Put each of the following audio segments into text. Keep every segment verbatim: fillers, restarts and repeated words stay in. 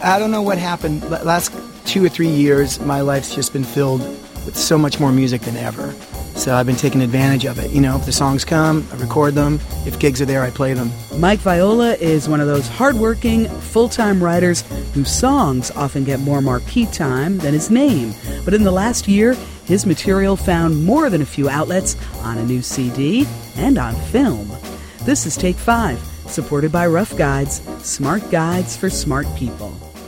I don't know what happened. Last two or three years, my life's just been filled with so much more music than ever. So I've been taking advantage of it. You know, if the songs come, I record them. If gigs are there, I play them. Mike Viola is one of those hardworking, full-time writers whose songs often get more marquee time than his name. But in the last year, his material found more than a few outlets on a new C D and on film. This is Take Five, supported by Rough Guides, smart guides for smart people.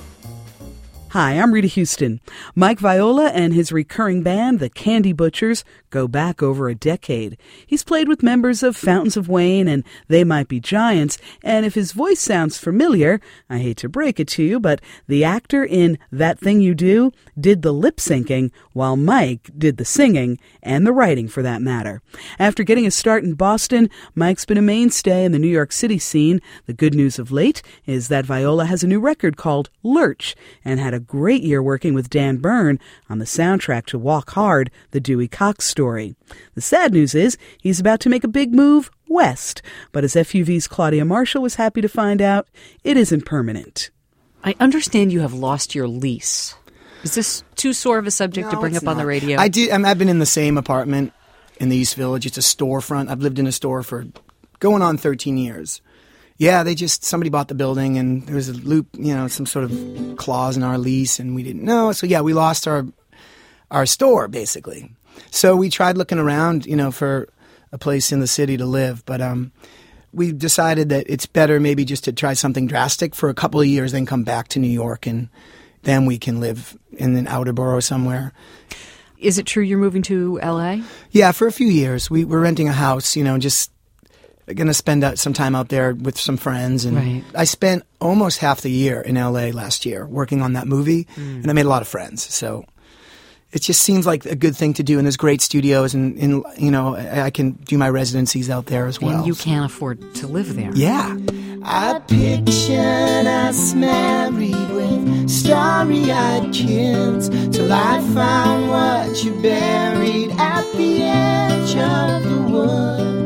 Hi, I'm Rita Houston. Mike Viola and his recurring band, the Candy Butchers, go back over a decade. He's played with members of Fountains of Wayne and They Might Be Giants, and if his voice sounds familiar, I hate to break it to you, but the actor in That Thing You Do did the lip-syncing while Mike did the singing, and the writing for that matter. After getting a start in Boston, Mike's been a mainstay in the New York City scene. The good news of late is that Viola has a new record called Lurch, and had a great year working with Dan Byrne on the soundtrack to Walk Hard, the Dewey Cox story. The sad news is he's about to make a big move west, but as F U V's Claudia Marshall was happy to find out, it isn't permanent. I understand you have lost your lease. Is this too sore of a subject no, to bring up not. on the radio? I did. I mean, I've been in the same apartment in the East Village. It's a storefront. I've lived in a store for going on thirteen years. Yeah, they just, somebody bought the building and there was a loop, you know, some sort of clause in our lease and we didn't know. So yeah, we lost our our store basically. So we tried looking around, you know, for a place in the city to live. But um, we decided that it's better maybe just to try something drastic for a couple of years, then come back to New York and then we can live in an outer borough somewhere. Is it true you're moving to L A? Yeah, for a few years. We were renting a house, you know, just going to spend out some time out there with some friends. And right. I spent almost half the year in L A last year working on that movie, mm. and I made a lot of friends. So it just seems like a good thing to do, and there's great studios, and, and you know, I, I can do my residencies out there as well. And you can't afford to live there. Yeah. I pictured us married with starry-eyed kids till I found what you buried at the edge of the wood.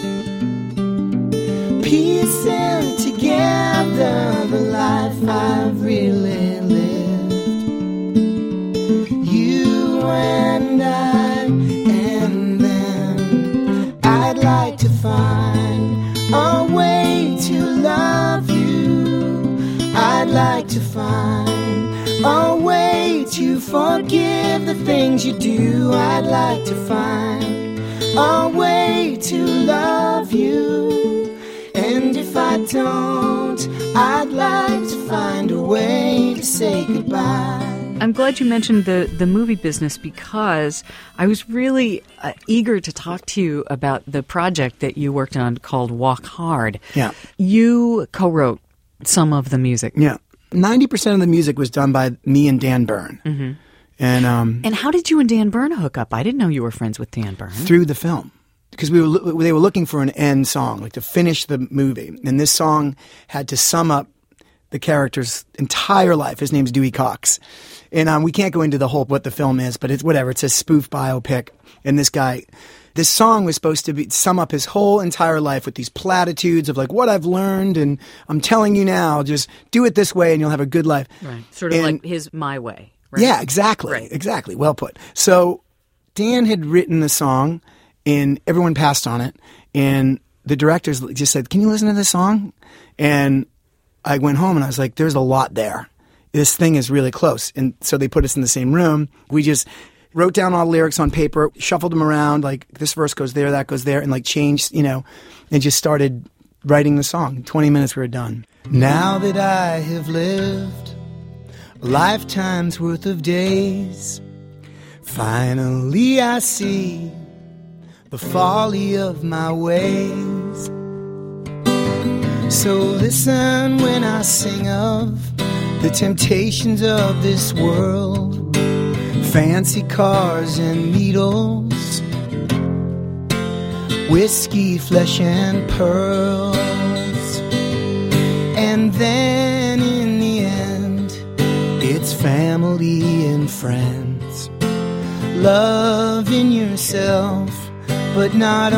Piecing together the life I've really lived. You and I, and then I'd like to find a way to love you. I'd like to find a way to forgive the things you do. I'd like to find a way to love you. And if I don't, I'd like to find a way to say goodbye. I'm glad you mentioned the, the movie business because I was really uh, eager to talk to you about the project that you worked on called Walk Hard. Yeah. You co-wrote some of the music. Yeah. ninety percent of the music was done by me and Dan Byrne. Mm-hmm. And, um, and how did you and Dan Byrne hook up? I didn't know you were friends with Dan Byrne. Through the film. Because we were, they were looking for an end song, like to finish the movie. And this song had to sum up the character's entire life. His name's Dewey Cox. And um, we can't go into the whole what the film is, but it's whatever. It's a spoof biopic. And this guy, this song was supposed to be sum up his whole entire life with these platitudes of like what I've learned, and I'm telling you now, just do it this way and you'll have a good life. Right. Sort of and, like his My Way. Right? Yeah, exactly. Right. Exactly. Well put. So Dan had written the song and everyone passed on it. And the directors just said, can you listen to this song? And I went home and I was like, there's a lot there. This thing is really close. And so they put us in the same room. We just wrote down all the lyrics on paper, shuffled them around, like this verse goes there, that goes there, and like changed, you know, and just started writing the song. In twenty minutes we were done. Now that I have lived a lifetime's worth of days, finally I see the folly of my ways. So listen when I sing of the temptations of this world, fancy cars and needles, whiskey, flesh and pearls. And then in the end, it's family and friends, loving yourself, but not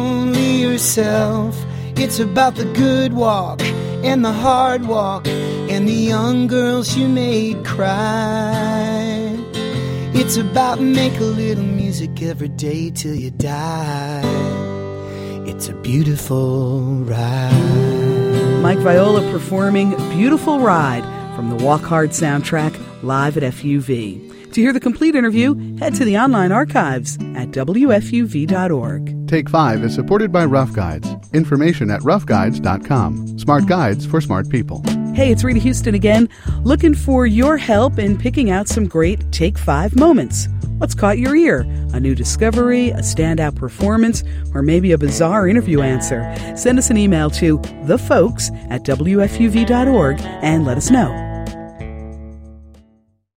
only yourself. It's about the good walk and the hard walk and and the young girls you made cry. It's about make a little music every day till you die. It's a beautiful ride. Mike Viola performing Beautiful Ride from the Walk Hard soundtrack live at F U V. To hear the complete interview, head to the online archives at W F U V dot org. Take five is supported by Rough Guides. Information at rough guides dot com. Smart guides for smart people. Hey, it's Rita Houston again, looking for your help in picking out some great Take Five moments. What's caught your ear? A new discovery, a standout performance, or maybe a bizarre interview answer? Send us an email to the folks at W F U V dot org and let us know.